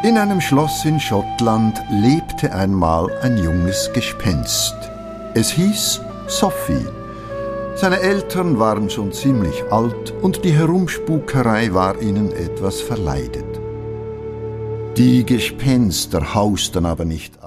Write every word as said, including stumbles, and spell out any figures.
In einem Schloss in Schottland lebte einmal ein junges Gespenst. Es hieß Sophie. Seine Eltern waren schon ziemlich alt und die Herumspukerei war ihnen etwas verleidet. Die Gespenster hausten aber nicht